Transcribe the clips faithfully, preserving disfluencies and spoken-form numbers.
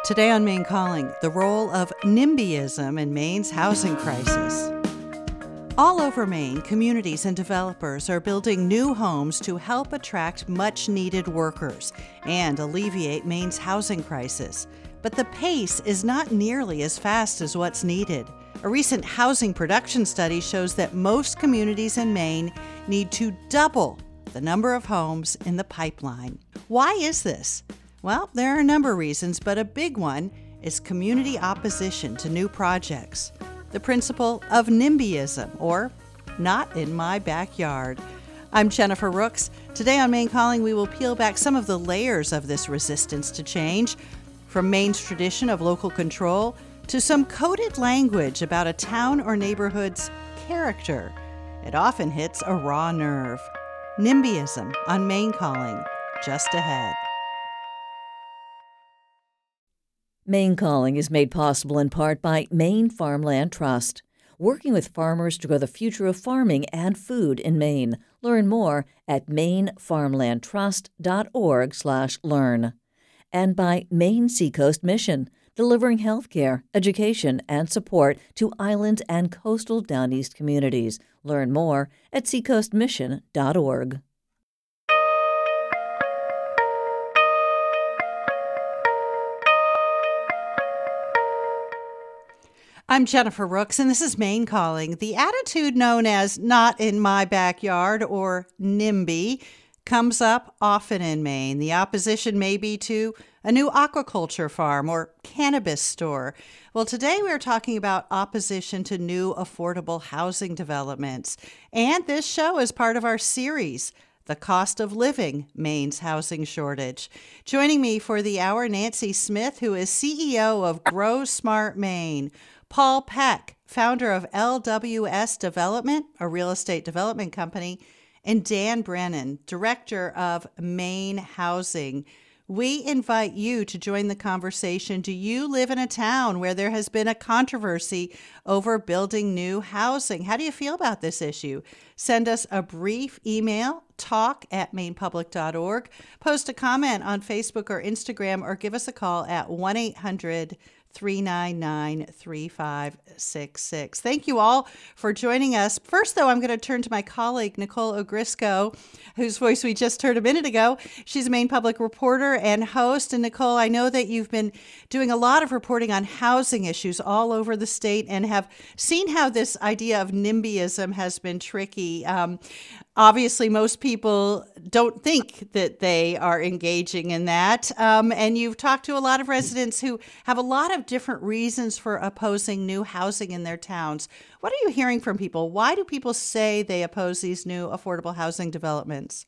Today on Maine Calling, the role of NIMBYism in Maine's housing crisis. All over Maine, communities and developers are building new homes to help attract much-needed workers and alleviate Maine's housing crisis. But the pace is not nearly as fast as what's needed. A recent housing production study shows that most communities in Maine need to double the number of homes in the pipeline. Why is this? Well, there are a number of reasons, but a big one is community opposition to new projects. The principle of NIMBYism, or not in my backyard. I'm Jennifer Rooks. Today on Maine Calling, we will peel back some of the layers of this resistance to change, from Maine's tradition of local control to some coded language about a town or neighborhood's character. It often hits a raw nerve. NIMBYism on Maine Calling, just ahead. Maine Calling is made possible in part by Maine Farmland Trust, working with farmers to grow the future of farming and food in Maine. Learn more at mainfarmlandtrust.org slash learn. And by Maine Seacoast Mission, delivering healthcare, education, and support to island and coastal Down East communities. Learn more at seacoast mission dot org. I'm Jennifer Rooks, and this is Maine Calling. The attitude known as not in my backyard, or NIMBY, comes up often in Maine. The opposition may be to a new aquaculture farm or cannabis store. Well, today we are talking about opposition to new affordable housing developments. And this show is part of our series, The Cost of Living, Maine's Housing Shortage. Joining me for the hour, Nancy Smith, who is C E O of Grow Smart Maine. Paul Peck, founder of L W S Development, a real estate development company, and Dan Brennan, director of Maine Housing. We invite you to join the conversation. Do you live in a town where there has been a controversy over building new housing? How do you feel about this issue? Send us a brief email, talk at maine public dot org. Post a comment on Facebook or Instagram, or give us a call at one eight hundred three nine nine three five six six. Thank you all for joining us. First, though, I'm going to turn to my colleague, Nicole Ogrysko, whose voice we just heard a minute ago. She's a Maine Public reporter and host. And Nicole, I know that you've been doing a lot of reporting on housing issues all over the state and have seen how this idea of NIMBYism has been tricky. Um, Obviously, most people don't think that they are engaging in that. Um, and you've talked to a lot of residents who have a lot of different reasons for opposing new housing in their towns. What are you hearing from people? Why do people say they oppose these new affordable housing developments?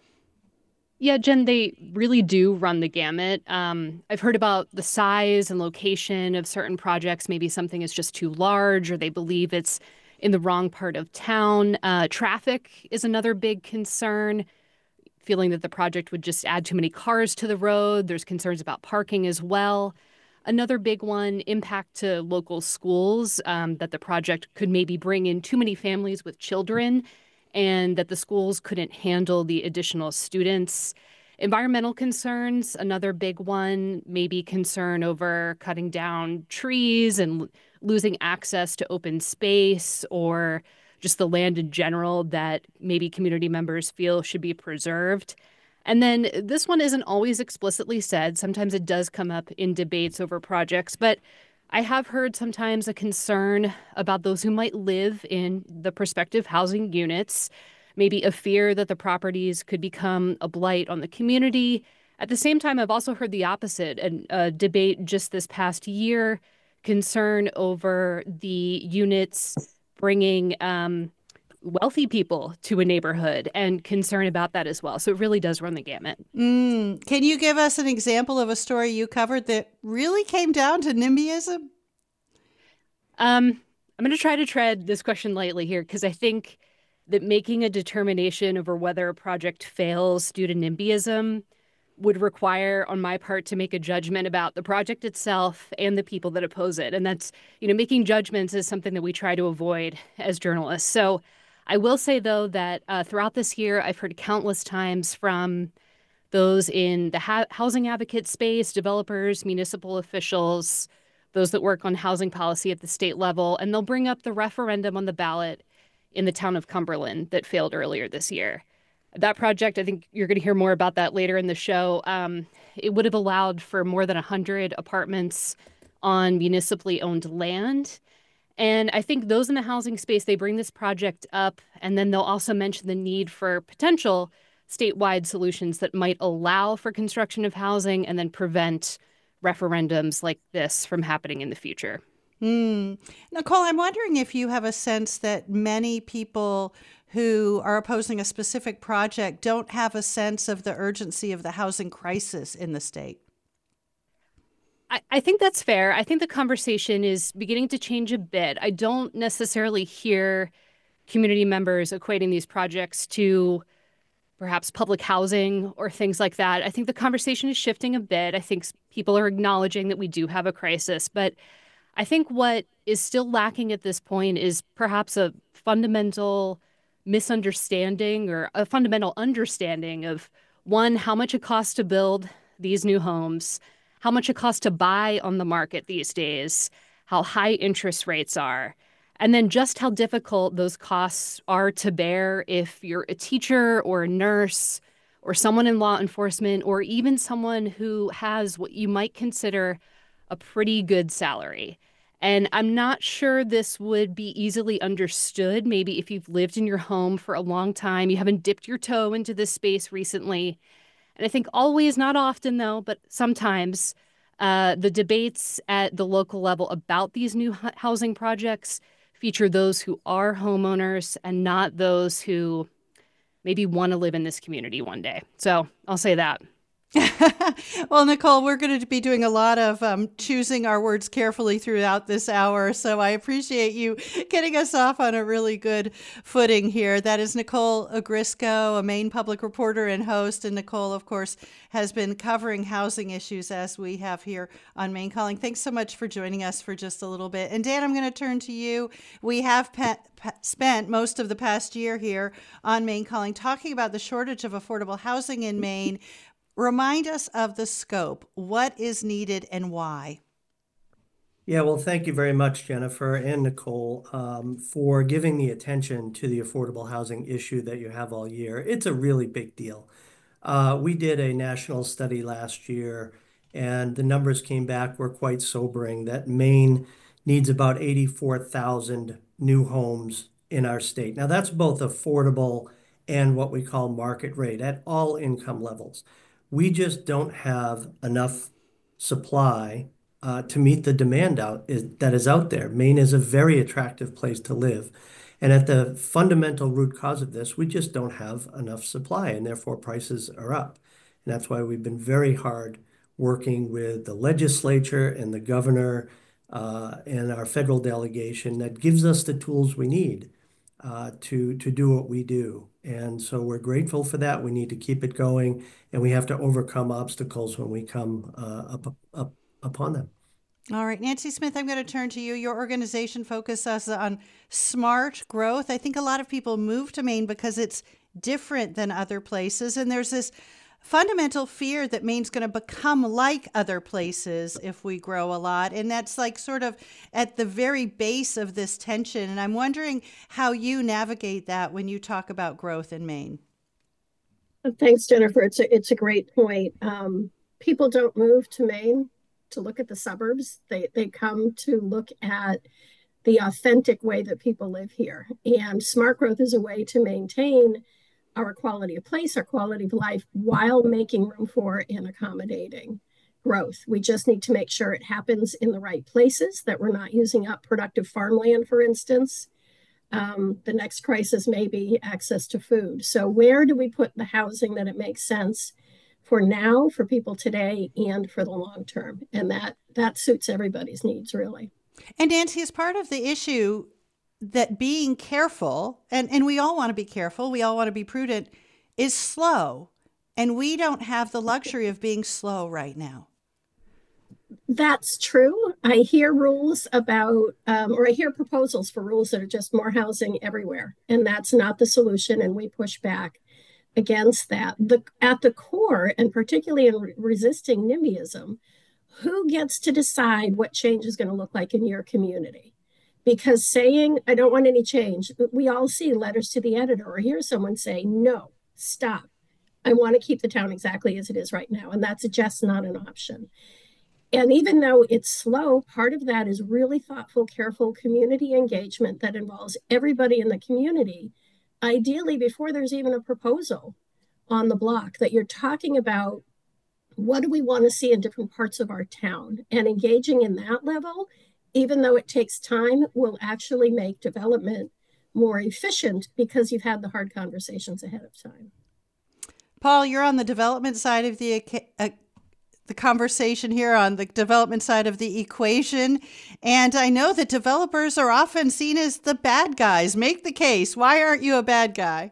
Yeah, Jen, they really do run the gamut. Um, I've heard about the size and location of certain projects. Maybe something is just too large, or they believe it's in the wrong part of town. Uh, traffic is another big concern, feeling that the project would just add too many cars to the road. There's concerns about parking as well. Another big one, impact to local schools, um, that the project could maybe bring in too many families with children and that the schools couldn't handle the additional students. Environmental concerns, another big one, maybe concern over cutting down trees and l- losing access to open space, or just the land in general that maybe community members feel should be preserved. And then this one isn't always explicitly said. Sometimes it does come up in debates over projects, but I have heard sometimes a concern about those who might live in the prospective housing units, maybe a fear that the properties could become a blight on the community. At the same time, I've also heard the opposite, and a debate just this past year, concern over the units bringing um, wealthy people to a neighborhood, and concern about that as well. So it really does run the gamut. Mm. Can you give us an example of a story you covered that really came down to NIMBYism? Um, I'm going to try to tread this question lightly here, because I think that making a determination over whether a project fails due to NIMBYism would require, on my part, to make a judgment about the project itself and the people that oppose it. And that's, you know, making judgments is something that we try to avoid as journalists. So I will say, though, that uh, throughout this year, I've heard countless times from those in the ha- housing advocate space, developers, municipal officials, those that work on housing policy at the state level, and they'll bring up the referendum on the ballot in the town of Cumberland that failed earlier this year. That project, I think you're going to hear more about that later in the show. Um, it would have allowed for more than one hundred apartments on municipally owned land. And I think those in the housing space, they bring this project up, and then they'll also mention the need for potential statewide solutions that might allow for construction of housing and then prevent referendums like this from happening in the future. Mm. Nicole, I'm wondering if you have a sense that many people who are opposing a specific project don't have a sense of the urgency of the housing crisis in the state. I, I think that's fair. I think the conversation is beginning to change a bit. I don't necessarily hear community members equating these projects to perhaps public housing or things like that. I think the conversation is shifting a bit. I think people are acknowledging that we do have a crisis, but I think what is still lacking at this point is perhaps a fundamental misunderstanding or a fundamental understanding of, one, how much it costs to build these new homes, how much it costs to buy on the market these days, how high interest rates are, and then just how difficult those costs are to bear if you're a teacher or a nurse or someone in law enforcement or even someone who has what you might consider a pretty good salary. And I'm not sure this would be easily understood. Maybe if you've lived in your home for a long time, you haven't dipped your toe into this space recently. And I think always, not often though, but sometimes uh, the debates at the local level about these new h- housing projects feature those who are homeowners and not those who maybe want to live in this community one day. So I'll say that. Well, Nicole, we're going to be doing a lot of um, choosing our words carefully throughout this hour. So I appreciate you getting us off on a really good footing here. That is Nicole Ogrysko, a Maine public reporter and host. And Nicole, of course, has been covering housing issues as we have here on Maine Calling. Thanks so much for joining us for just a little bit. And Dan, I'm going to turn to you. We have pe- pe- spent most of the past year here on Maine Calling talking about the shortage of affordable housing in Maine. Remind us of the scope. What is needed and why? Yeah, well, thank you very much, Jennifer and Nicole, um, for giving the attention to the affordable housing issue that you have all year. It's a really big deal. Uh, we did a national study last year, and the numbers came back were quite sobering that Maine needs about eighty-four thousand new homes in our state. Now, that's both affordable and what we call market rate at all income levels. We just don't have enough supply uh, to meet the demand out is, that is out there. Maine is a very attractive place to live. And at the fundamental root cause of this, we just don't have enough supply, and therefore prices are up. And that's why we've been very hard working with the legislature and the governor uh, and our federal delegation that gives us the tools we need uh, to, to do what we do. And so we're grateful for that. We need to keep it going, and we have to overcome obstacles when we come uh, up, up upon them. All right, Nancy Smith, I'm going to turn to you. Your organization focuses on smart growth. I think a lot of people move to Maine because it's different than other places, and there's this fundamental fear that Maine's going to become like other places if we grow a lot. And that's like sort of at the very base of this tension. And I'm wondering how you navigate that when you talk about growth in Maine. Thanks, Jennifer. It's a, it's a great point. Um, people don't move to Maine to look at the suburbs. They, they come to look at the authentic way that people live here. And smart growth is a way to maintain our quality of place, our quality of life, while making room for and accommodating growth. We just need to make sure it happens in the right places, that we're not using up productive farmland, for instance. Um, the next crisis may be access to food. So where do we put the housing that it makes sense for now, for people today, and for the long term? And that that suits everybody's needs, really. And Nancy, as part of the issue, that being careful, and, and we all want to be careful, we all want to be prudent, is slow. And we don't have the luxury of being slow right now. That's true. I hear rules about, um, or I hear proposals for rules that are just more housing everywhere. And that's not the solution. And we push back against that. The, at the core, and particularly in re- resisting NIMBYism, who gets to decide what change is going to look like in your community? Because saying, I don't want any change, we all see letters to the editor or hear someone say, no, stop. I want to keep the town exactly as it is right now. And that's just not an option. And even though it's slow, part of that is really thoughtful, careful community engagement that involves everybody in the community, ideally before there's even a proposal on the block, that you're talking about what do we want to see in different parts of our town, and engaging in that level, even though it takes time, will actually make development more efficient because you've had the hard conversations ahead of time. Paul, you're on the development side of the uh, the conversation here, on the development side of the equation. And I know that developers are often seen as the bad guys. Make the case. Why aren't you a bad guy?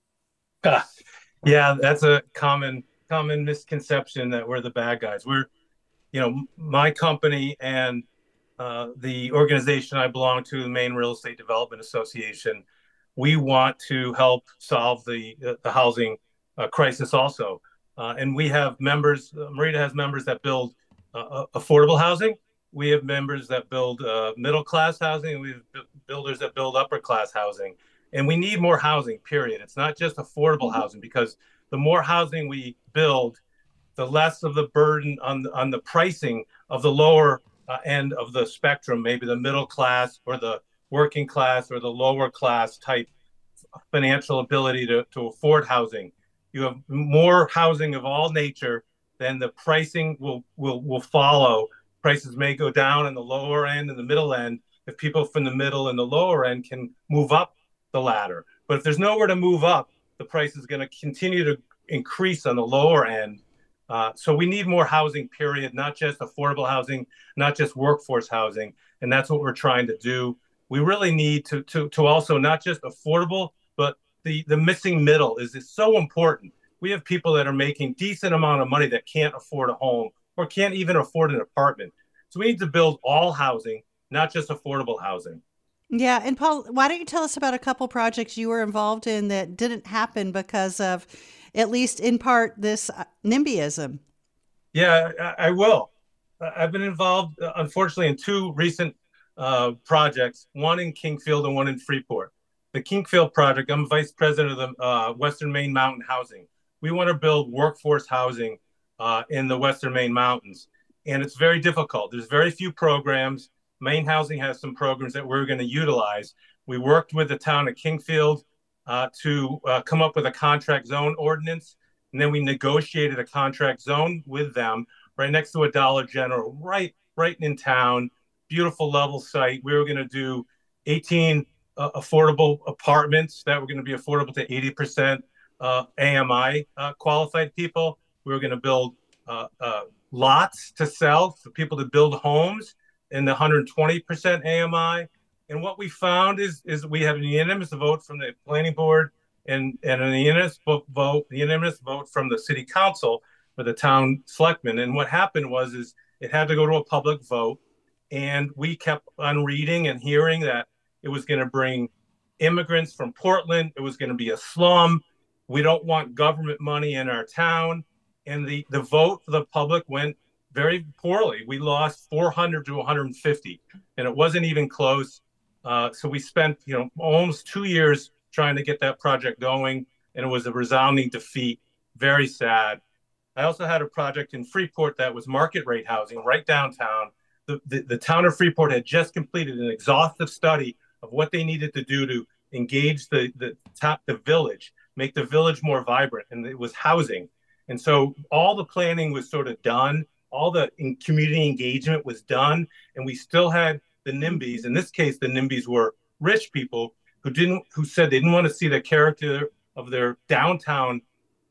Uh, yeah, that's a common common misconception that we're the bad guys. We're, you know, my company and uh, the organization I belong to, the Maine Real Estate Development Association, we want to help solve the the housing uh, crisis also. Uh, and we have members, uh, Marita has members that build uh, affordable housing. We have members that build uh, middle-class housing. And we have builders that build upper-class housing. And we need more housing, period. It's not just affordable housing, because the more housing we build, the less of the burden on the, on the pricing of the lower uh, end of the spectrum, maybe the middle class or the working class or the lower class type financial ability to, to afford housing. You have more housing of all nature, then the pricing will, will, will follow. Prices may go down in the lower end and the middle end if people from the middle and the lower end can move up the ladder. But if there's nowhere to move up, the price is going to continue to increase on the lower end. Uh, so we need more housing, period, not just affordable housing, not just workforce housing. And that's what we're trying to do. We really need to, to, to also not just affordable, but the, the missing middle is, is so important. We have people that are making decent amount of money that can't afford a home or can't even afford an apartment. So we need to build all housing, not just affordable housing. Yeah. And Paul, why don't you tell us about a couple projects you were involved in that didn't happen because of, at least in part, this NIMBYism? Yeah, I, I will. I've been involved, uh, unfortunately, in two recent uh, projects, one in Kingfield and one in Freeport. The Kingfield project, I'm vice president of the uh, Western Maine Mountain Housing. We want to build workforce housing uh, in the Western Maine Mountains. And it's very difficult. There's very few programs. Maine Housing has some programs that we're going to utilize. We worked with the town of Kingfield uh, to uh, come up with a contract zone ordinance. And then we negotiated a contract zone with them right next to a Dollar General, right, right in town. Beautiful level site. We were going to do eighteen uh, affordable apartments that were going to be affordable to eighty percent uh, A M I uh, qualified people. We were going to build uh, uh, lots to sell for people to build homes in the one hundred twenty percent A M I. And what we found is, is we had a unanimous vote from the planning board and, and a unanimous vote, a unanimous vote from the city council for the town selectmen. And what happened was, is it had to go to a public vote. And we kept on reading and hearing that it was going to bring immigrants from Portland. It was going to be a slum. We don't want government money in our town. And the, the vote for the public went very poorly. We lost four hundred to one hundred fifty, and it wasn't even close. Uh, so we spent, you know, almost two years trying to get that project going, and it was a resounding defeat. Very sad. I also had a project in Freeport that was market rate housing right downtown. The, the, the town of Freeport had just completed an exhaustive study of what they needed to do to engage the, the top, the village, make the village more vibrant, and it was housing. And so all the planning was sort of done. All the in community engagement was done, and we still had the NIMBYs. In this case, the NIMBYs were rich people who didn't, who said they didn't want to see the character of their downtown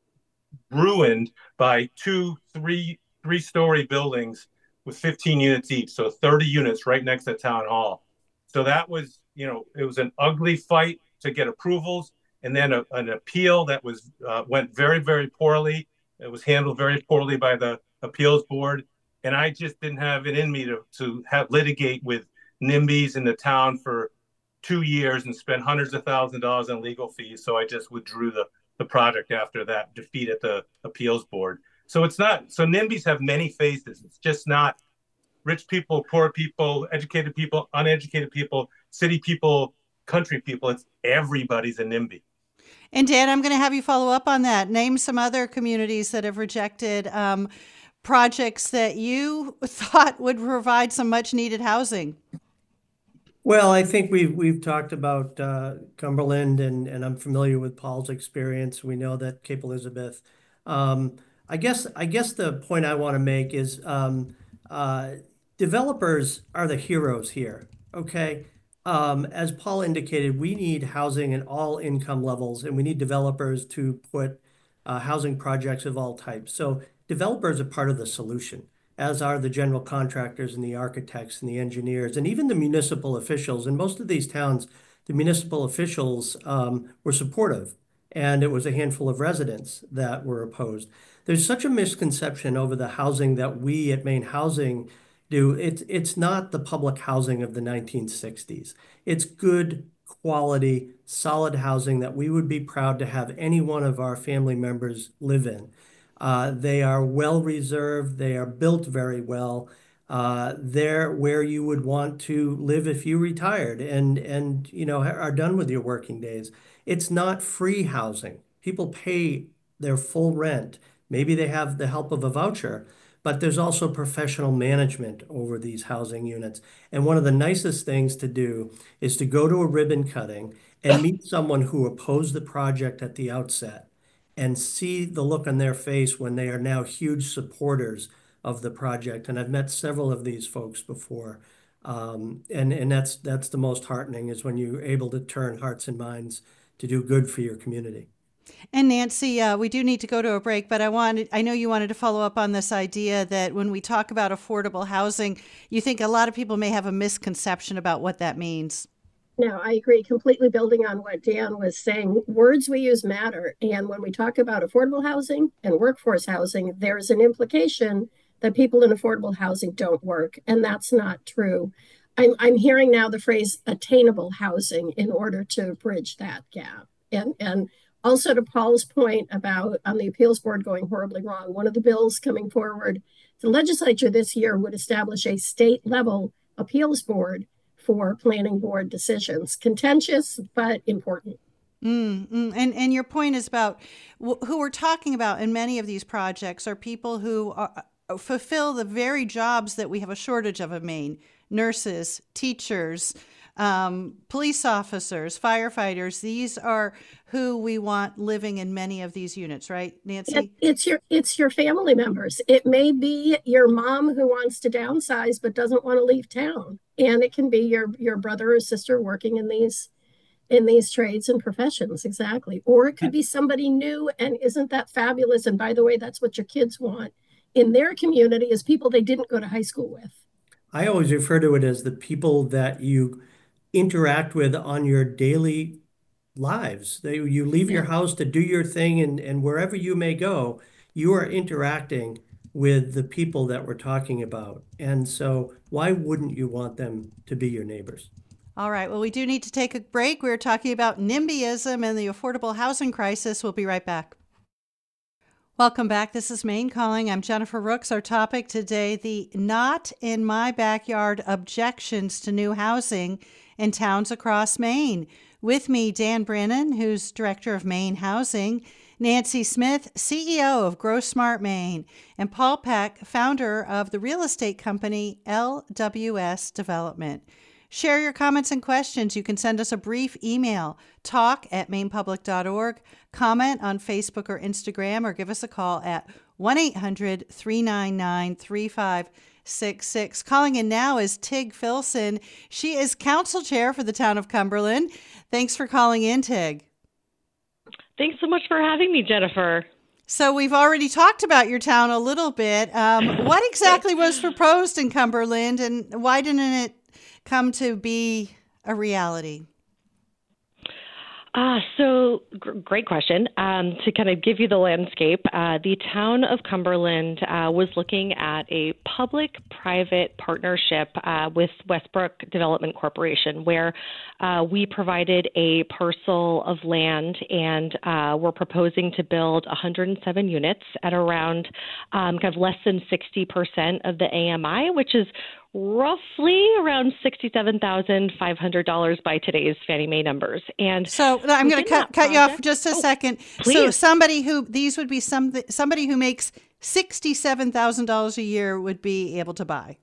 ruined by two, three, three-story buildings with fifteen units each, so thirty units right next to town hall. So that was, you know, it was an ugly fight to get approvals, and then a, an appeal that was uh, went very, very poorly. It was handled very poorly by the appeals board, and I just didn't have it in me to to have litigate with NIMBYs in the town for two years and spend hundreds of thousands of dollars on legal fees. So I just withdrew the the project after that defeat at the appeals board. So it's not, so NIMBYs have many faces. It's just not rich people, poor people, educated people, uneducated people, city people, country people. It's everybody's a NIMBY. And Dan, I'm going to have you follow up on that. Name some other communities that have rejected um, projects that you thought would provide some much needed housing. Well, I think we've we've talked about uh, Cumberland, and and I'm familiar with Paul's experience. We know that Cape Elizabeth. Um, I guess I guess the point I want to make is um, uh, developers are the heroes here. Okay. Um, as Paul indicated, we need housing in all income levels, and we need developers to put uh, housing projects of all types. So developers are part of the solution, as are the general contractors and the architects and the engineers and even the municipal officials. In most of these towns, the municipal officials um, were supportive, and it was a handful of residents that were opposed. There's such a misconception over the housing that we at Maine Housing do. It's it's not the public housing of the nineteen sixties. It's good quality, solid housing that we would be proud to have any one of our family members live in. Uh, they are well reserved. They are built very well. Uh, they're where you would want to live if you retired and and you know are done with your working days. It's not free housing. People pay their full rent. Maybe they have the help of a voucher, but there's also professional management over these housing units. And one of the nicest things to do is to go to a ribbon cutting and meet someone who opposed the project at the outset and see the look on their face when they are now huge supporters of the project. And I've met several of these folks before. Um, and, and that's that's the most heartening, is when you're able to turn hearts and minds to do good for your community. And Nancy, uh, we do need to go to a break, but I wanted, I know you wanted to follow up on this idea that when we talk about affordable housing, you think a lot of people may have a misconception about what that means. No, I agree completely. Building on what Dan was saying, words we use matter. And when we talk about affordable housing and workforce housing, there's an implication that people in affordable housing don't work. And that's not true. I'm, I'm hearing now the phrase attainable housing in order to bridge that gap. And, and also to Paul's point about on the appeals board going horribly wrong, one of the bills coming forward, the legislature this year would establish a state level appeals board for planning board decisions. Contentious, but important. Mm, mm. And and your point is about wh- who we're talking about in many of these projects are people who are, fulfill the very jobs that we have a shortage of in Maine: nurses, teachers, um, police officers, firefighters. These are who we want living in many of these units, right, Nancy? It's your it's your family members. It may be your mom who wants to downsize but doesn't want to leave town, and it can be your your brother or sister working in these in these trades and professions. Exactly. Or it could be somebody new, and isn't that fabulous? And by the way, that's what your kids want in their community, is people they didn't go to high school with. I always refer to it as the people that you interact with on your daily lives. They, you leave your house to do your thing, and, and wherever you may go, you are interacting with the people that we're talking about. And so why wouldn't you want them to be your neighbors? All right. Well, we do need to take a break. We're talking about NIMBYism and the affordable housing crisis. We'll be right back. Welcome back. This is Maine Calling. I'm Jennifer Rooks. Our topic today, the not in my backyard objections to new housing in towns across Maine. With me, Dan Brennan, who's Director of Maine Housing, Nancy Smith, C E O of Grow Smart Maine, and Paul Peck, founder of the real estate company L W S Development. Share your comments and questions. You can send us a brief email, talk at maine public dot org, comment on Facebook or Instagram, or give us a call at one eight hundred, three nine nine, three five six six. Calling in now is Tig Filson. She is council chair for the town of Cumberland. Thanks for calling in, Tig. Thanks so much for having me, Jennifer. So we've already talked about your town a little bit. Um, what exactly was proposed in Cumberland, and why didn't it come to be a reality? Uh, so gr- great question. Um, to kind of give you the landscape, uh, the town of Cumberland uh, was looking at a public-private partnership uh, with Westbrook Development Corporation, where uh, we provided a parcel of land, and uh, we're proposing to build one hundred seven units at around um, kind of less than sixty percent of the A M I, which is roughly around sixty-seven thousand five hundred dollars by today's Fannie Mae numbers. And so I'm going to cut cut you off for just a oh, second. Please. So somebody who these would be some somebody who makes sixty-seven thousand dollars a year would be able to buy,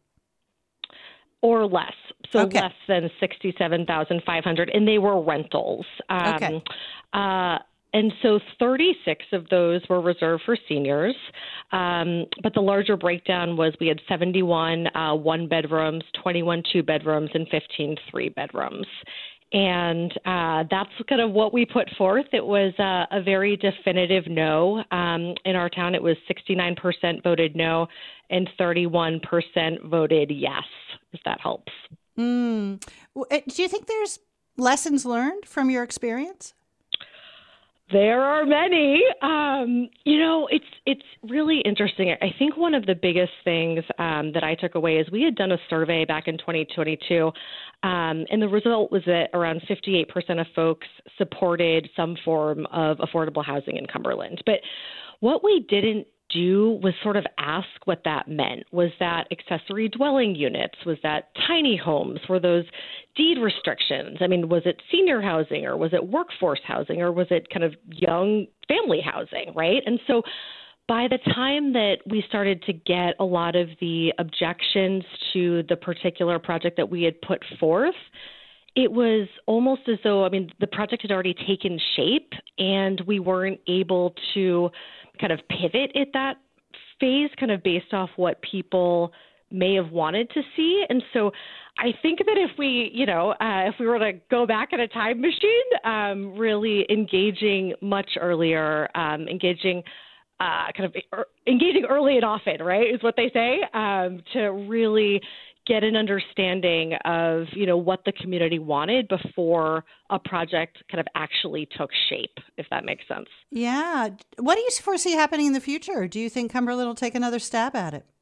or less. So okay. less than sixty-seven thousand five hundred dollars, and they were rentals. Um, okay. Uh, And so thirty-six of those were reserved for seniors. Um, but the larger breakdown was we had seventy-one uh, one bedrooms, twenty-one two bedrooms, and fifteen three bedrooms. And uh, that's kind of what we put forth. It was uh, a very definitive no. Um, in our town, it was sixty-nine percent voted no and thirty-one percent voted yes, if that helps. Mm. Do you think there's lessons learned from your experience? There are many. Um, you know, it's it's really interesting. I think one of the biggest things um, that I took away is we had done a survey back in twenty twenty-two, um, and the result was that around fifty-eight percent of folks supported some form of affordable housing in Cumberland. But what we didn't do was sort of ask what that meant. Was that accessory dwelling units? Was that tiny homes? Were those deed restrictions? I mean, was it senior housing, or was it workforce housing, or was it kind of young family housing, right? And so by the time that we started to get a lot of the objections to the particular project that we had put forth, it was almost as though, I mean, the project had already taken shape and we weren't able to kind of pivot at that phase, kind of based off what people may have wanted to see. And so I think that if we, you know, uh, if we were to go back in a time machine, um, really engaging much earlier, um, engaging uh, kind of er, engaging early and often, right, is what they say, um, to really get an understanding of, you know, what the community wanted before a project kind of actually took shape, if that makes sense. Yeah. What do you foresee happening in the future? Do you think Cumberland will take another stab at it?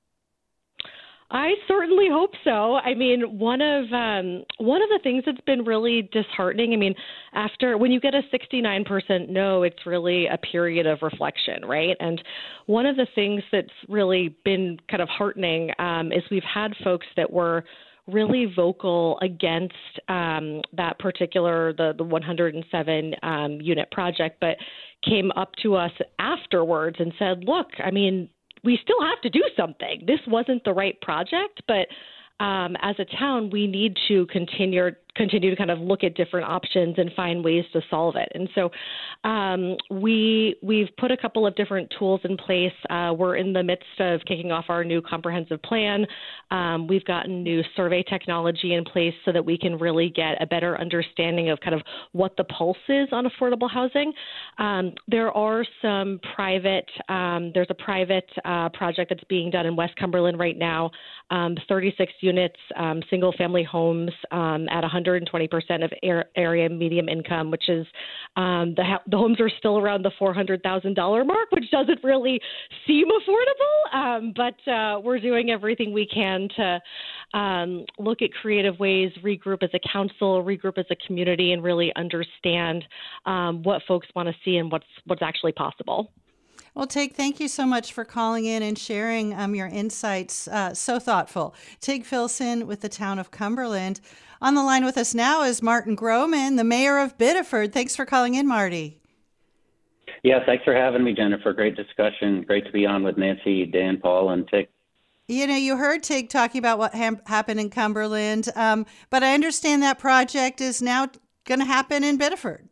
I certainly hope so. I mean, one of um, one of the things that's been really disheartening, I mean, after when you get a sixty-nine percent no, it's really a period of reflection, right? And one of the things that's really been kind of heartening um, is we've had folks that were really vocal against um, that particular, the, the one hundred seven um, unit project, but came up to us afterwards and said, look, I mean, we still have to do something. This wasn't the right project, but um, as a town, we need to continue continue to kind of look at different options and find ways to solve it. And so um, we, we've put a couple of different tools in place. Uh, we're in the midst of kicking off our new comprehensive plan. Um, we've gotten new survey technology in place so that we can really get a better understanding of kind of what the pulse is on affordable housing. Um, there are some private, um, there's a private uh, project that's being done in West Cumberland right now, um, thirty-six units, um, single family homes um, at one hundred twenty percent of area medium income, which is um, the, the homes are still around the four hundred thousand dollars mark, which doesn't really seem affordable. Um, but uh, we're doing everything we can to um, look at creative ways, regroup as a council, regroup as a community, and really understand um, what folks want to see and what's what's actually possible. Well, Tig, thank you so much for calling in and sharing um, your insights. Uh, so thoughtful. Tig Filson with the town of Cumberland. On the line with us now is Martin Groman, the mayor of Biddeford. Thanks for calling in, Marty. Yeah, thanks for having me, Jennifer. Great discussion. Great to be on with Nancy, Dan, Paul, and Tig. You know, you heard Tig talking about what ha- happened in Cumberland, um, but I understand that project is now going to happen in Biddeford.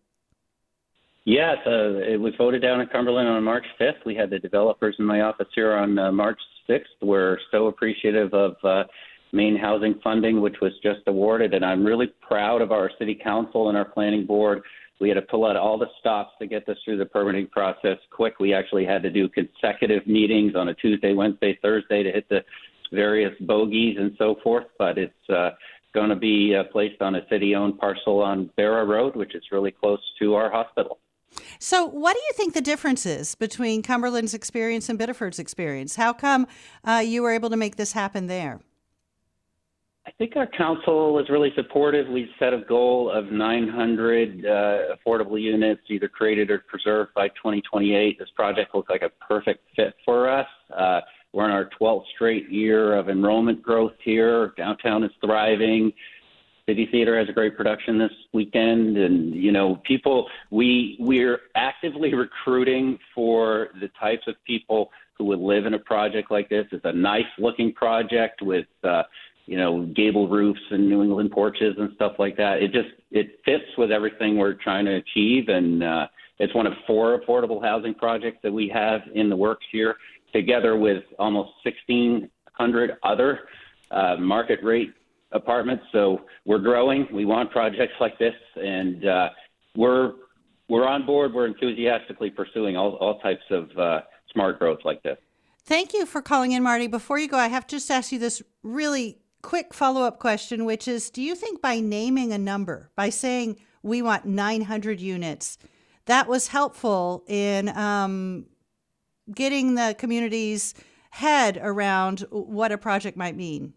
Yes, uh, it was voted down in Cumberland on March fifth. We had the developers in my office here on uh, March sixth. We're so appreciative of uh, Maine housing funding, which was just awarded, and I'm really proud of our city council and our planning board. We had to pull out all the stops to get this through the permitting process quick. We actually had to do consecutive meetings on a Tuesday, Wednesday, Thursday to hit the various bogeys and so forth, but it's uh, going to be uh, placed on a city-owned parcel on Barra Road, which is really close to our hospital. So what do you think the difference is between Cumberland's experience and Biddeford's experience? How come uh, you were able to make this happen there? I think our council is really supportive. We set a goal of nine hundred uh, affordable units either created or preserved by twenty twenty-eight. This project looks like a perfect fit for us. Uh, we're in our twelfth straight year of enrollment growth here. Downtown is thriving. City Theater has a great production this weekend, and you know, people. We we're actively recruiting for the types of people who would live in a project like this. It's a nice-looking project with, uh, you know, gable roofs and New England porches and stuff like that. It just it fits with everything we're trying to achieve, and uh, it's one of four affordable housing projects that we have in the works here, together with almost sixteen hundred other uh, market rate apartments. So we're growing. We want projects like this, and uh, we're we're on board. We're enthusiastically pursuing all, all types of uh, smart growth like this. Thank you for calling in, Marty. Before you go, I have to just ask you this really quick follow-up question, which is, do you think by naming a number, by saying we want nine hundred units, that was helpful in um, getting the community's head around what a project might mean?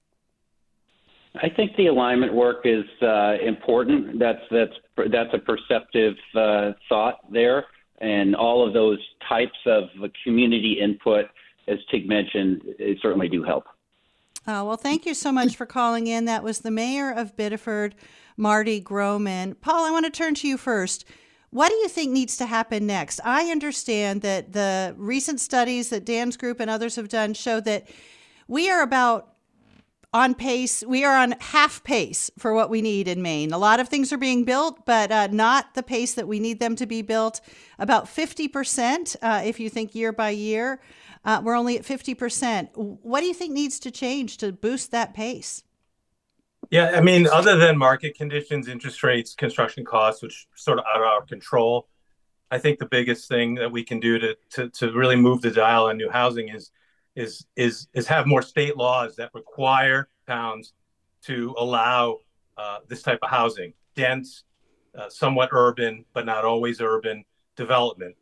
I think the alignment work is uh, important. That's that's that's a perceptive uh, thought there, and all of those types of community input, as Tig mentioned, it certainly do help. Oh, well, thank you so much for calling in. That was the mayor of Biddeford, Marty Groman. Paul, I want to turn to you first. What do you think needs to happen next? I understand that the recent studies that Dan's group and others have done show that we are about on pace. We are on half pace for what we need in Maine. A lot of things are being built, but uh, not the pace that we need them to be built. About fifty percent, uh, if you think year by year, uh, we're only at fifty percent. What do you think needs to change to boost that pace? Yeah, I mean, other than market conditions, interest rates, construction costs, which are sort of out of our control, I think the biggest thing that we can do to to, to really move the dial on new housing is is is is have more state laws that require towns to allow uh, this type of housing, dense, uh, somewhat urban, but not always urban development.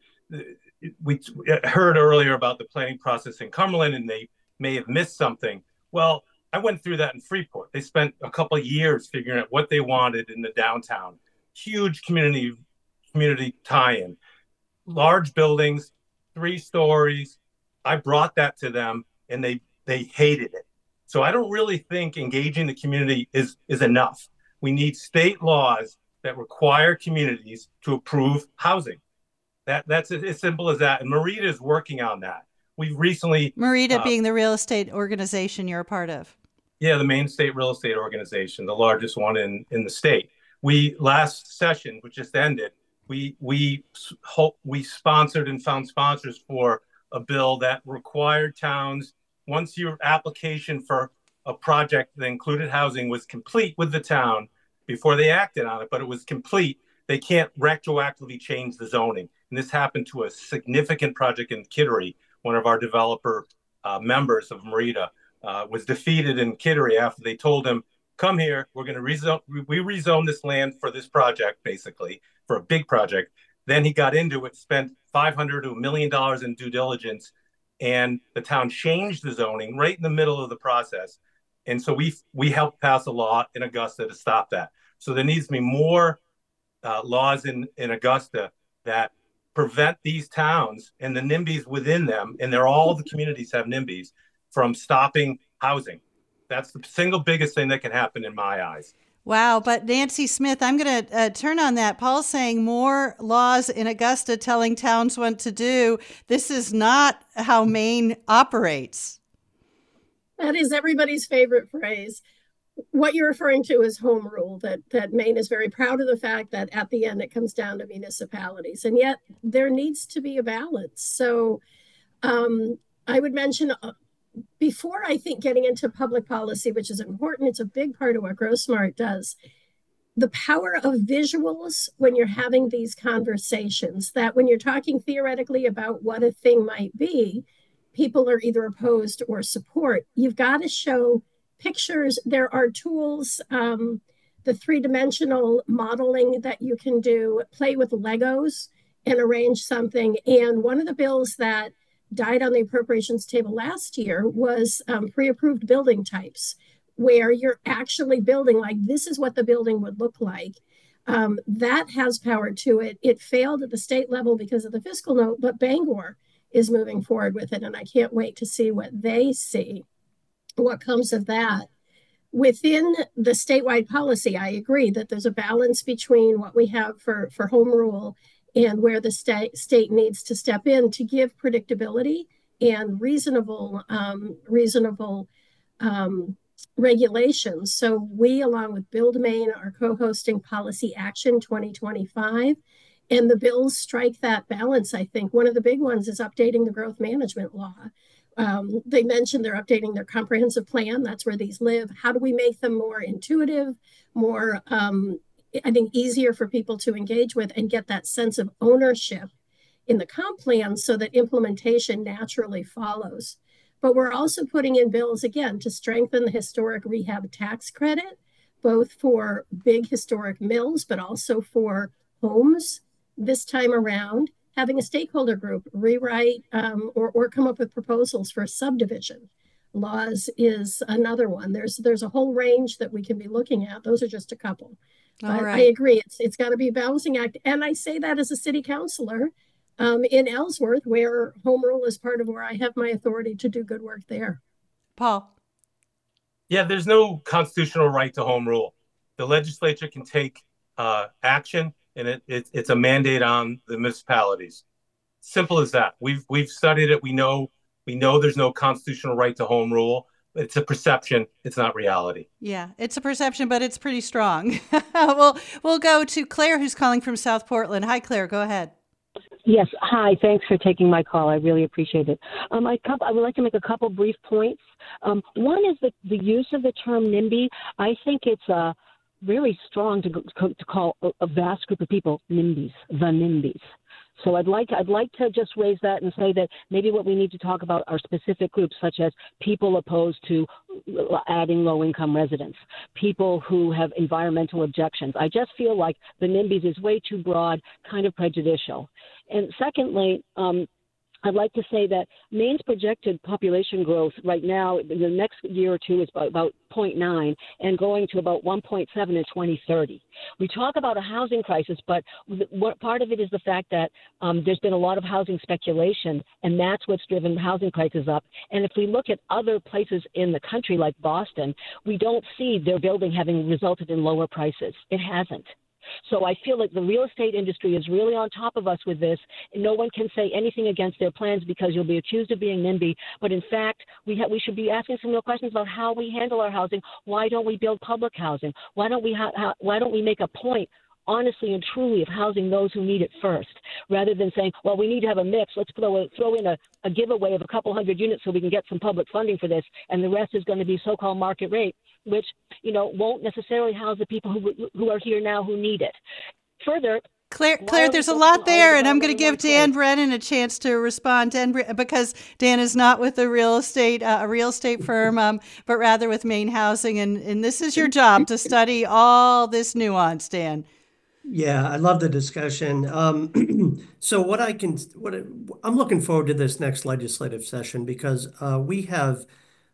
We heard earlier about the planning process in Cumberland, and they may have missed something. Well, I went through that in Freeport. They spent a couple of years figuring out what they wanted in the downtown. Huge community community tie-in, large buildings, three stories. I brought that to them, and they they hated it. So I don't really think engaging the community is is enough. We need state laws that require communities to approve housing. That that's as simple as that. And Merita is working on that. We've recently Merita uh, being the real estate organization you're a part of. Yeah, the Maine State Real Estate Organization, the largest one in, in the state. We last session, which just ended, we we we sponsored and found sponsors for a bill that required towns, once your application for a project that included housing was complete with the town, before they acted on it, but it was complete, they can't retroactively change the zoning. And this happened to a significant project in Kittery. One of our developer uh, members of Merita uh, was defeated in Kittery after they told him, come here, we're going to rezone, we rezone this land for this project, basically, for a big project. Then he got into it, spent five hundred to a million dollars in due diligence, and the town changed the zoning right in the middle of the process. And so we we helped pass a law in Augusta to stop that. So there needs to be more uh, laws in, in Augusta that prevent these towns and the NIMBYs within them, and they're all the communities have NIMBYs, from stopping housing. That's the single biggest thing that can happen in my eyes. Wow. But Nancy Smith, I'm going to uh, turn on that. Paul's saying more laws in Augusta telling towns what to do. This is not how Maine operates. That is everybody's favorite phrase. What you're referring to is home rule, that, that Maine is very proud of the fact that at the end it comes down to municipalities. And yet there needs to be a balance. So um, I would mention uh, before I think getting into public policy, which is important, it's a big part of what GrowSmart does, the power of visuals when you're having these conversations, that when you're talking theoretically about what a thing might be, people are either opposed or support. You've got to show pictures. There are tools, um, the three-dimensional modeling that you can do, play with Legos and arrange something. And one of the bills that died on the appropriations table last year was um, pre-approved building types, where you're actually building like this is what the building would look like. Um, that has power to it. It failed at the state level because of the fiscal note, but Bangor is moving forward with it, and I can't wait to see what they see, what comes of that. Within the statewide policy, I agree that there's a balance between what we have for, for home rule and where the state state needs to step in to give predictability and reasonable um, reasonable um, regulations. So we, along with Build Maine, are co-hosting Policy Action twenty twenty-five, and the bills strike that balance. I think one of the big ones is updating the growth management law. Um, they mentioned they're updating their comprehensive plan. That's where these live. How do we make them more intuitive, more, um, I think, easier for people to engage with and get that sense of ownership in the comp plan so that implementation naturally follows. But we're also putting in bills, again, to strengthen the historic rehab tax credit, both for big historic mills, but also for homes this time around. Having a stakeholder group rewrite um, or, or come up with proposals for subdivision laws is another one. There's there's a whole range that we can be looking at. Those are just a couple. All but right. I agree. It's it's got to be a balancing act. And I say that as a city councilor um, in Ellsworth, where home rule is part of where I have my authority to do good work there. Paul. Yeah, there's no constitutional right to home rule. The legislature can take uh, action, and it, it, it's a mandate on the municipalities. Simple as that. We've we've studied it. We know we know there's no constitutional right to home rule. It's a perception. It's not reality. Yeah, it's a perception, but it's pretty strong. we'll we'll go to Claire, who's calling from South Portland. Hi, Claire. Go ahead. Yes. Hi. Thanks for taking my call. I really appreciate it. Um, I, I would like to make a couple brief points. Um, one is the, the use of the term NIMBY. I think it's uh, really strong to, to call a, a vast group of people NIMBYs, the NIMBYs. So I'd like I'd like to just raise that and say that maybe what we need to talk about are specific groups, such as people opposed to adding low-income residents, people who have environmental objections. I just feel like the NIMBYs is way too broad, kind of prejudicial. And secondly, um, I'd like to say that Maine's projected population growth right now, in the next year or two, is about, about zero point nine and going to about one point seven in twenty thirty. We talk about a housing crisis, but what, part of it is the fact that um, there's been a lot of housing speculation, and that's what's driven housing prices up. And if we look at other places in the country, like Boston, we don't see their building having resulted in lower prices. It hasn't. So I feel like the real estate industry is really on top of us with this. And no one can say anything against their plans because you'll be accused of being NIMBY. But in fact, we ha- we should be asking some real questions about how we handle our housing. Why don't we build public housing? Why don't we ha- ha- why don't we make a point, honestly and truly, of housing those who need it first, rather than saying, well, we need to have a mix. Let's throw, a, throw in a, a giveaway of a couple hundred units so we can get some public funding for this, and the rest is going to be so-called market rate, which, you know, won't necessarily house the people who who are here now who need it. Further, Claire, Claire, there's a lot there, and I'm going to give Dan Brennan a chance to respond. Dan, because Dan is not with a real estate uh, a real estate firm, um, but rather with Maine Housing, and and this is your job to study all this nuance, Dan. Yeah, I love the discussion. Um, so what I can, what I, I'm looking forward to this next legislative session because uh, we have,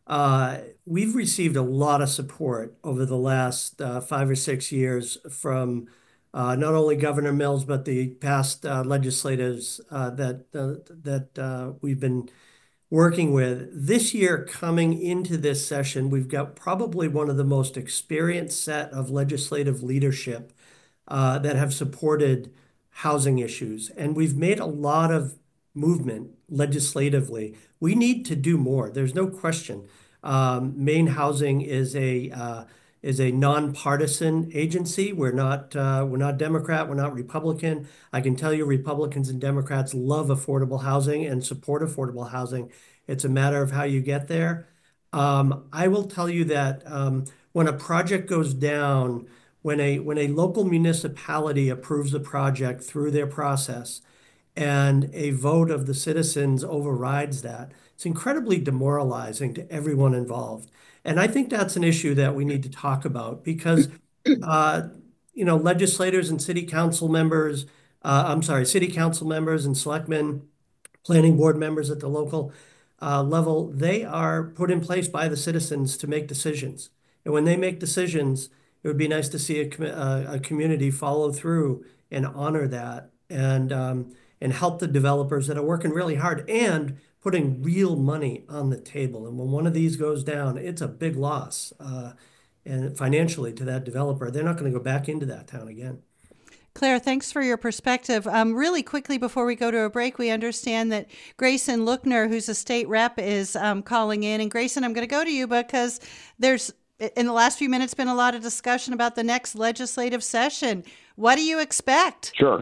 uh, we've received a lot of support over the last uh, five or six years from uh, not only Governor Mills but the past uh, legislators uh, that uh, that uh, we've been working with. This year, coming into this session, we've got probably one of the most experienced set of legislative leadership Uh, that have supported housing issues. And we've made a lot of movement legislatively. We need to do more. There's no question. Um, Maine Housing is a uh, is a nonpartisan agency. We're not uh, we're not Democrat. We're not Republican. I can tell you, Republicans and Democrats love affordable housing and support affordable housing. It's a matter of how you get there. Um, I will tell you that um, when a project goes down, When a when a local municipality approves a project through their process and a vote of the citizens overrides that, it's incredibly demoralizing to everyone involved. And I think that's an issue that we need to talk about because, uh, you know, legislators and city council members, uh, I'm sorry, city council members and selectmen, planning board members at the local uh, level, they are put in place by the citizens to make decisions. And when they make decisions, it would be nice to see a, com a, a community follow through and honor that and um, and help the developers that are working really hard and putting real money on the table. And when one of these goes down, it's a big loss uh, and financially to that developer. They're not going to go back into that town again. Claire, thanks for your perspective. Um, really quickly before we go to a break, we understand that Grayson Lookner, who's a state rep, is um, calling in. And Grayson, I'm going to go to you because there's, in the last few minutes, been a lot of discussion about the next legislative session. What do you expect? Sure.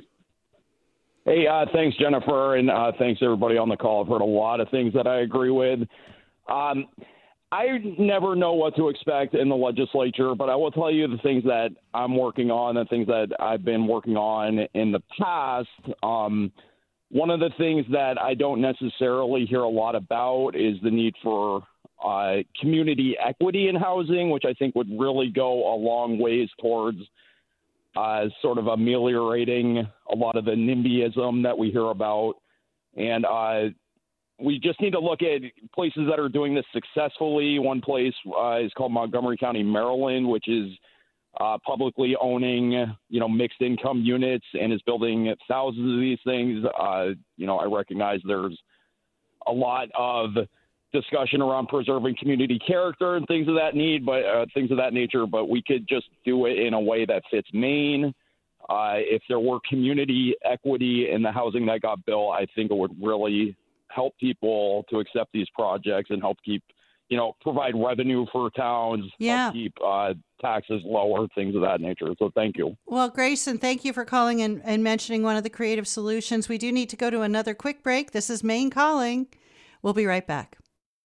Hey, uh, thanks, Jennifer, and uh, thanks everybody on the call. I've heard a lot of things that I agree with. Um, I never know what to expect in the legislature, but I will tell you the things that I'm working on, the things that I've been working on in the past. Um, one of the things that I don't necessarily hear a lot about is the need for uh, community equity in housing, which I think would really go a long ways towards uh, sort of ameliorating a lot of the NIMBYism that we hear about. And uh, we just need to look at places that are doing this successfully. One place uh, is called Montgomery County, Maryland, which is uh, publicly owning, you know, mixed income units and is building thousands of these things. Uh, you know, I recognize there's a lot of discussion around preserving community character and things of that need, but uh, things of that nature. But we could just do it in a way that fits Maine. Uh, if there were community equity in the housing that got built, I think it would really help people to accept these projects and help keep, you know, provide revenue for towns, yeah. help keep uh, taxes lower, things of that nature. So thank you. Well, Grayson, thank you for calling and, and mentioning one of the creative solutions. We do need to go to another quick break. This is Maine Calling. We'll be right back.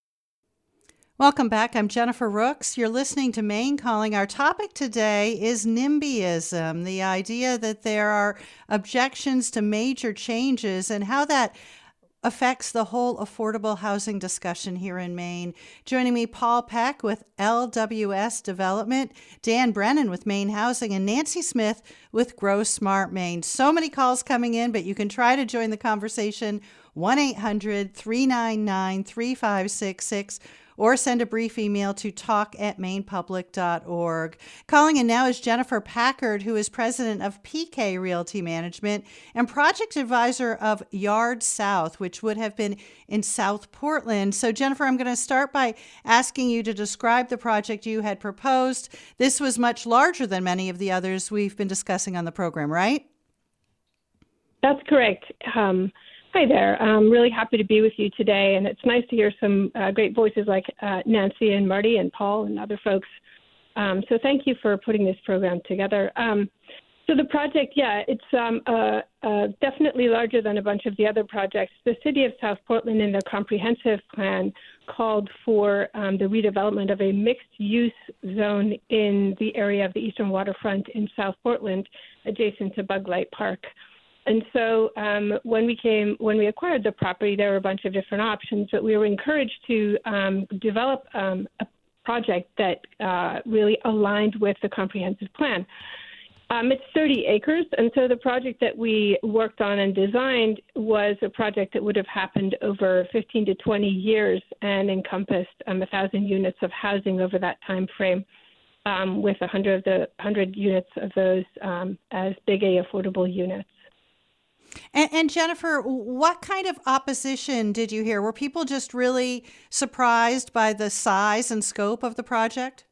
Welcome back. I'm Jennifer Rooks. You're listening to Maine Calling. Our topic today is NIMBYism, the idea that there are objections to major changes and how that affects the whole affordable housing discussion here in Maine. Joining me, Paul Peck with L W S Development, Dan Brennan with Maine Housing, and Nancy Smith with Grow Smart Maine. So many calls coming in, but you can try to join the conversation, one eight hundred, three nine nine, three five six six, or send a brief email to talk at maine public dot org. Calling in now is Jennifer Packard, who is president of P K Realty Management and project advisor of Yard South, which would have been in South Portland. So, Jennifer, I'm going to start by asking you to describe the project you had proposed. This was much larger than many of the others we've been discussing on the program, right? That's correct. Um, Hi there. I'm really happy to be with you today, and it's nice to hear some uh, great voices like uh, Nancy and Marty and Paul and other folks. Um, so thank you for putting this program together. Um, so the project, yeah, it's um, uh, uh, definitely larger than a bunch of the other projects. The City of South Portland in their comprehensive plan called for um, the redevelopment of a mixed-use zone in the area of the eastern waterfront in South Portland, adjacent to Bug Light Park. And so um, when we came, when we acquired the property, there were a bunch of different options, but we were encouraged to um, develop um, a project that uh, really aligned with the comprehensive plan. Um, it's thirty acres, and so the project that we worked on and designed was a project that would have happened over fifteen to twenty years and encompassed um, one thousand units of housing over that time frame, um, with one hundred of the one hundred units of those um, as Big A affordable units. And, and Jennifer, what kind of opposition did you hear? Were people just really surprised by the size and scope of the project?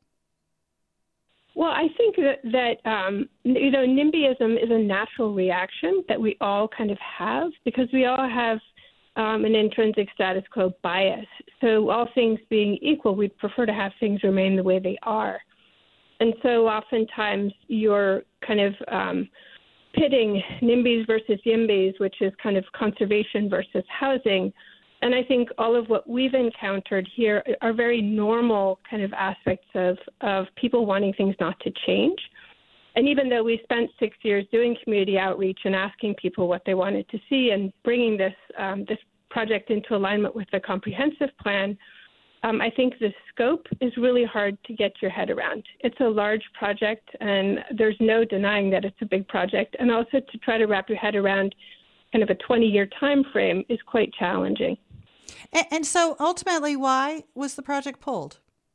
Well, I think that, that um, you know, NIMBYism is a natural reaction that we all kind of have because we all have um, an intrinsic status quo bias. So all things being equal, we'd prefer to have things remain the way they are. And so oftentimes you're kind of um, pitting NIMBYs versus YIMBYs, which is kind of conservation versus housing. And I think all of what we've encountered here are very normal kind of aspects of, of people wanting things not to change. And even though we spent six years doing community outreach and asking people what they wanted to see and bringing this um, this project into alignment with the comprehensive plan, um, I think the scope is really hard to get your head around. It's a large project, and there's no denying that it's a big project. And also to try to wrap your head around kind of a twenty-year time frame is quite challenging. And, and so ultimately, why was the project pulled?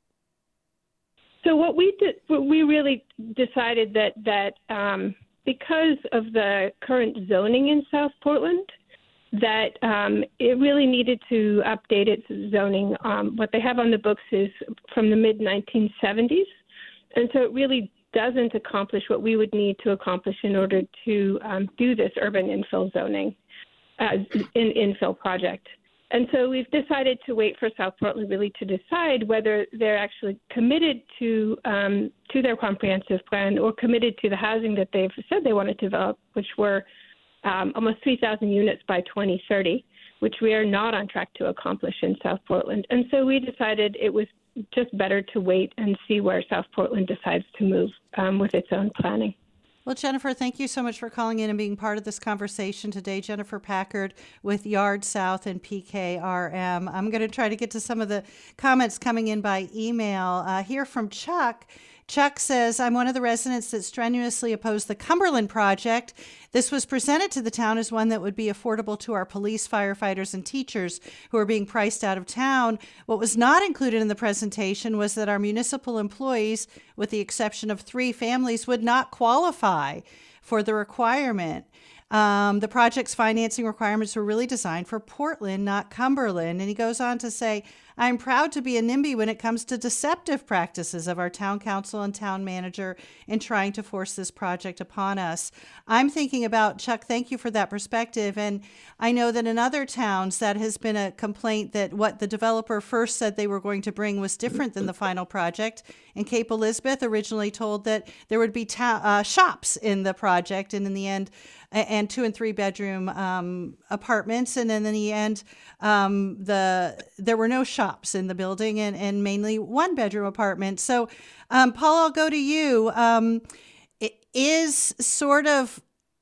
So what we did, we really decided that that um, because of the current zoning in South Portland, that um, it really needed to update its zoning. Um, what they have on the books is from the mid nineteen seventies, and so it really doesn't accomplish what we would need to accomplish in order to um, do this urban infill zoning, uh, in infill project. And so we've decided to wait for South Portland really to decide whether they're actually committed to um, to their comprehensive plan or committed to the housing that they've said they want to develop, which were um, almost three thousand units by twenty thirty, which we are not on track to accomplish in South Portland. And so we decided it was just better to wait and see where South Portland decides to move um, with its own planning. Well, Jennifer, thank you so much for calling in and being part of this conversation today. Jennifer Packard with Yard South and P K R M. I'm going to try to get to some of the comments coming in by email. Uh, here from Chuck. Chuck says, I'm one of the residents that strenuously opposed the Cumberland project. This was presented to the town as one that would be affordable to our police, firefighters, and teachers who are being priced out of town. What was not included in the presentation was that our municipal employees, with the exception of three families, would not qualify for the requirement. Um, the project's financing requirements were really designed for Portland, not Cumberland. And he goes on to say, I'm proud to be a NIMBY when it comes to deceptive practices of our town council and town manager in trying to force this project upon us. I'm thinking about, Chuck, thank you for that perspective. And I know that in other towns that has been a complaint that what the developer first said they were going to bring was different than the final project. And Cape Elizabeth originally told that there would be ta- uh, shops in the project, and in the end, and two and three bedroom um, apartments. And then in the end, um, the there were no shops in the building, and, and mainly one bedroom apartments. So, um, Paul, I'll go to you. Um, it is sort of,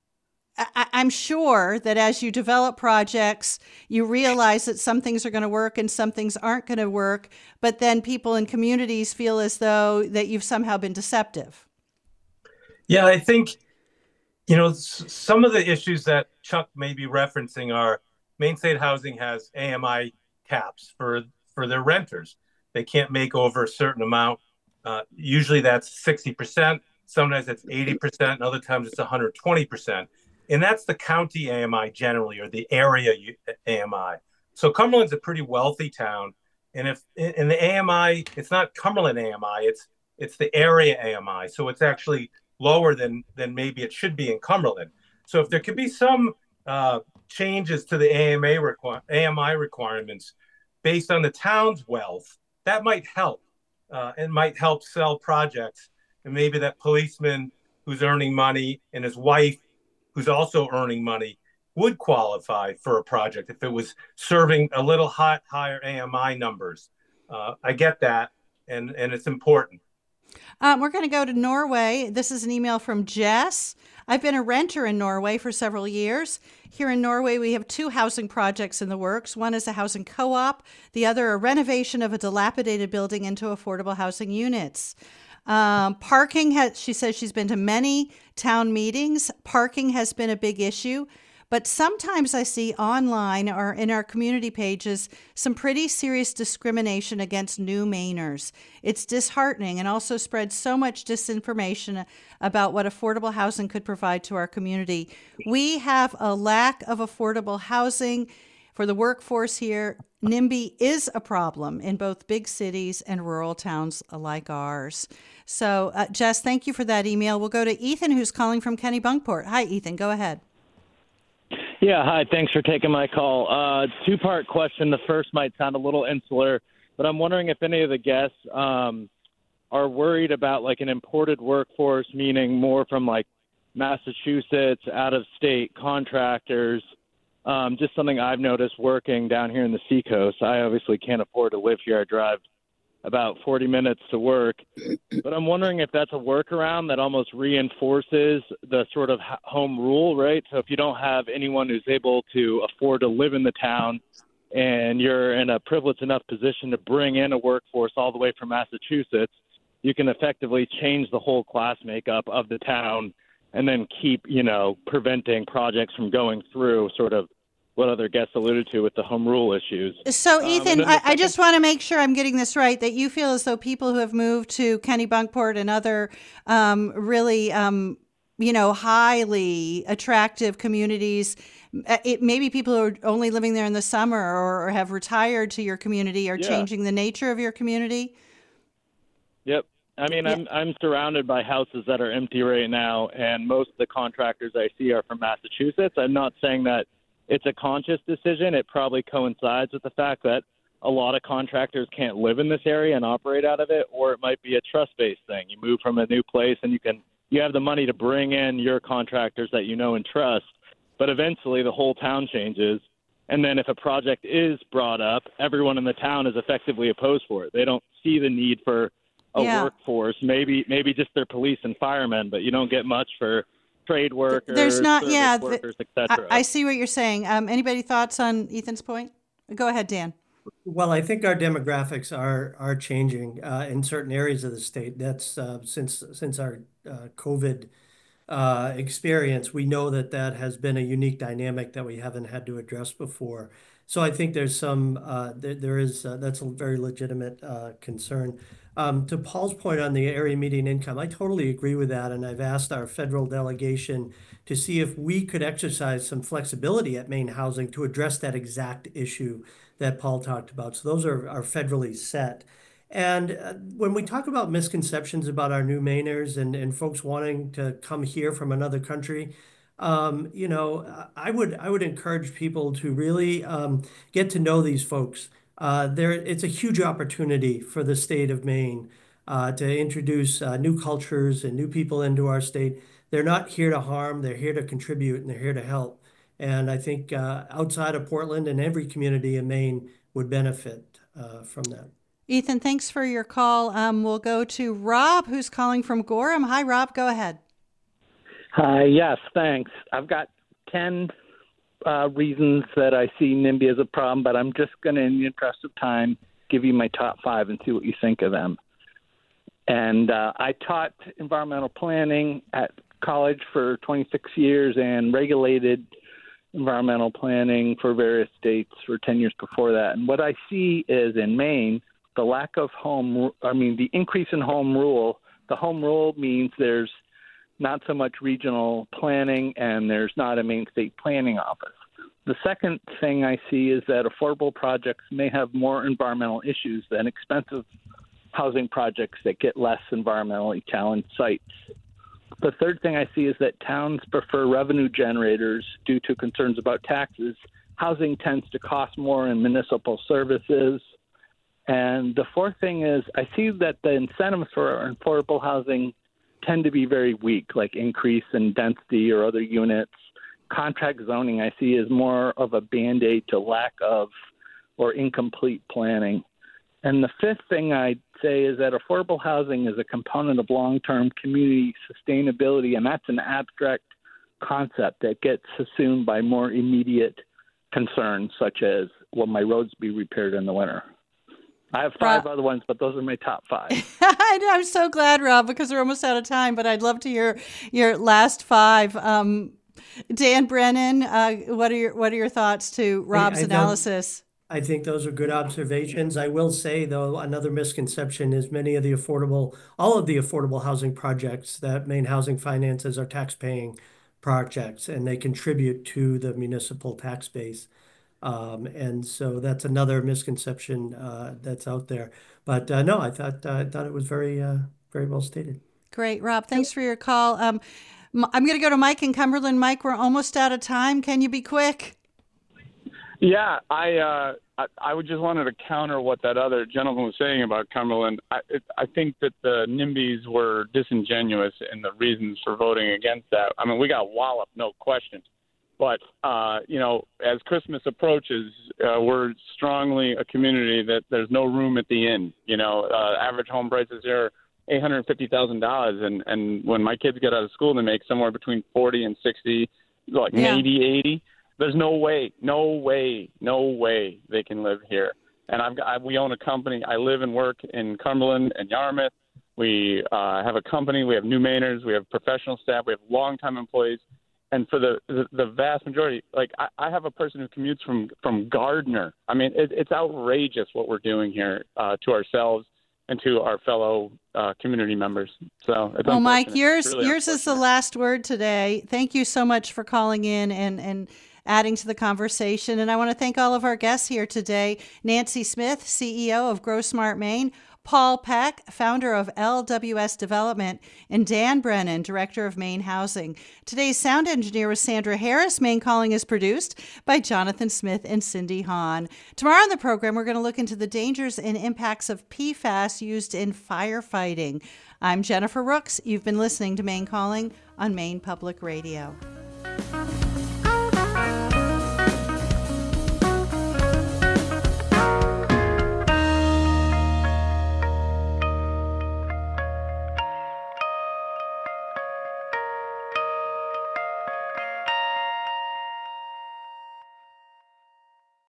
I, I'm sure that as you develop projects, you realize that some things are going to work and some things aren't going to work. But then people in communities feel as though that you've somehow been deceptive. Yeah, I think, you know, s- some of the issues that Chuck may be referencing are Maine State Housing has A M I caps for, for their renters. They can't make over a certain amount. Uh, usually that's sixty percent. Sometimes it's eighty percent. And other times it's one hundred twenty percent. And that's the county A M I generally, or the area A M I. So Cumberland's a pretty wealthy town. And if in the A M I, it's not Cumberland A M I, it's it's the area A M I. So it's actually lower than than maybe it should be in Cumberland. So if there could be some uh, changes to the A M A requ- A M I requirements based on the town's wealth, that might help. Uh, and might help sell projects. And maybe that policeman who's earning money and his wife who's also earning money would qualify for a project if it was serving a little hot, higher A M I numbers. Uh, I get that, and, and it's important. Um, we're going to go to Norway. This is an email from Jess. I've been a renter in Norway for several years. Here in Norway, we have two housing projects in the works. One is a housing co-op, the other a renovation of a dilapidated building into affordable housing units. Um, parking, has, she says she's been to many town meetings. Parking has been a big issue. But sometimes I see online or in our community pages some pretty serious discrimination against new Mainers. It's disheartening and also spreads so much disinformation about what affordable housing could provide to our community. We have a lack of affordable housing for the workforce here. NIMBY is a problem in both big cities and rural towns like ours. So, uh, Jess, thank you for that email. We'll go to Ethan, who's calling from Kennebunkport. Hi, Ethan. Go ahead. Yeah, hi. Thanks for taking my call. Uh, two-part question. The first might sound a little insular, but I'm wondering if any of the guests um, are worried about like an imported workforce, meaning more from like Massachusetts, out-of-state contractors. Um, just something I've noticed working down here in the Seacoast. I obviously can't afford to live here. I drive about forty minutes to work. But I'm wondering if that's a workaround that almost reinforces the sort of home rule, right? So if you don't have anyone who's able to afford to live in the town, and you're in a privileged enough position to bring in a workforce all the way from Massachusetts, you can effectively change the whole class makeup of the town and then keep, you know, preventing projects from going through, sort of what other guests alluded to with the home rule issues. So, Um, Ethan, and then the I, I second- just want to make sure I'm getting this right, that you feel as though people who have moved to Kennebunkport and other um, really, um, you know, highly attractive communities, uh, it, maybe people who are only living there in the summer or, or have retired to your community are Yeah. changing the nature of your community? Yep. I mean, Yeah. I'm I'm surrounded by houses that are empty right now, and most of the contractors I see are from Massachusetts. I'm not saying that it's a conscious decision. It probably coincides with the fact that a lot of contractors can't live in this area and operate out of it, or it might be a trust-based thing. You move from a new place and you can you have the money to bring in your contractors that you know and trust, but eventually the whole town changes. And then if a project is brought up, everyone in the town is effectively opposed for it. They don't see the need for a Yeah. workforce, maybe maybe just their police and firemen, but you don't get much for trade workers, There's not, service yeah, the- workers, et I, cetera. I see what you're saying. Um, anybody thoughts on Ethan's point? Go ahead, Dan. Well, I think our demographics are are changing uh, in certain areas of the state. That's uh, since since our uh, COVID uh, experience, we know that that has been a unique dynamic that we haven't had to address before. So I think there's some uh, there, there is uh, that's a very legitimate uh, concern. Um, to Paul's point on the area median income, I totally agree with that, and I've asked our federal delegation to see if we could exercise some flexibility at Maine Housing to address that exact issue that Paul talked about. So those are, are federally set. And uh, when we talk about misconceptions about our new Mainers and, and folks wanting to come here from another country, um, you know, I would I would encourage people to really um, get to know these folks. Uh, there, it's a huge opportunity for the state of Maine uh, to introduce uh, new cultures and new people into our state. They're not here to harm, they're here to contribute, and they're here to help. And I think uh, outside of Portland and every community in Maine would benefit uh, from that. Ethan, thanks for your call. Um, we'll go to Rob, who's calling from Gorham. Hi, Rob. Go ahead. Hi, yes, thanks. I've got ten uh, reasons that I see NIMBY as a problem, but I'm just going to, in the interest of time, give you my top five and see what you think of them. And uh, I taught environmental planning at college for twenty-six years and regulated environmental planning for various states for ten years before that. And what I see is in Maine, the lack of home, I mean, the increase in home rule. The home rule means there's not so much regional planning and there's not a Maine State Planning Office. The second thing I see is that affordable projects may have more environmental issues than expensive housing projects that get less environmentally challenged sites. The third thing I see is that towns prefer revenue generators due to concerns about taxes. Housing tends to cost more in municipal services. And the fourth thing is I see that the incentives for affordable housing tend to be very weak, like increase in density or other units. Contract zoning I see is more of a Band-Aid to lack of or incomplete planning. And the fifth thing I'd say is that affordable housing is a component of long-term community sustainability, and that's an abstract concept that gets assumed by more immediate concerns, such as, will my roads be repaired in the winter? I have five Rob. other ones, but those are my top five. I'm so glad, Rob, because we're almost out of time, but I'd love to hear your last five. Um, Dan Brennan, uh, what are your what are your thoughts to Rob's I don't- analysis? I think those are good observations. I will say, though, another misconception is many of the affordable, all of the affordable housing projects that Maine Housing finances are tax-paying projects, and they contribute to the municipal tax base. Um, and so that's another misconception uh, that's out there. But uh, no, I thought uh, I thought it was very uh, very well stated. Great, Rob. Thanks for your call. Um, M- I'm going to go to Mike in Cumberland. Mike, we're almost out of time. Can you be quick? Yeah, I uh, I, I would just wanted to counter what that other gentleman was saying about Cumberland. I, it, I think that the NIMBYs were disingenuous in the reasons for voting against that. I mean, we got walloped, no question. But, uh, you know, as Christmas approaches, uh, we're strongly a community that there's no room at the inn. You know, uh, average home prices here are eight hundred fifty thousand dollars. And, and when my kids get out of school, they make somewhere between forty and sixty, like Yeah. maybe eighty. There's no way, no way, no way they can live here. And I've got, I, we own a company. I live and work in Cumberland and Yarmouth. We uh, have a company. We have new Mainers. We have professional staff. We have longtime employees. And for the, the, the vast majority, like I, I have a person who commutes from, from Gardner. I mean, it, it's outrageous what we're doing here uh, to ourselves and to our fellow uh, community members. So, it's well, Mike, yours really yours is the last word today. Thank you so much for calling in and and adding to the conversation. And I want to thank all of our guests here today: Nancy Smith, C E O of Grow Smart Maine; Paul Peck, founder of L W S Development; and Dan Brennan, director of Maine Housing. Today's sound engineer was Sandra Harris. Maine Calling is produced by Jonathan Smith and Cindy Hahn. Tomorrow on the program, we're going to look into the dangers and impacts of P FAS used in firefighting. I'm Jennifer Rooks. You've been listening to Maine Calling on Maine Public Radio.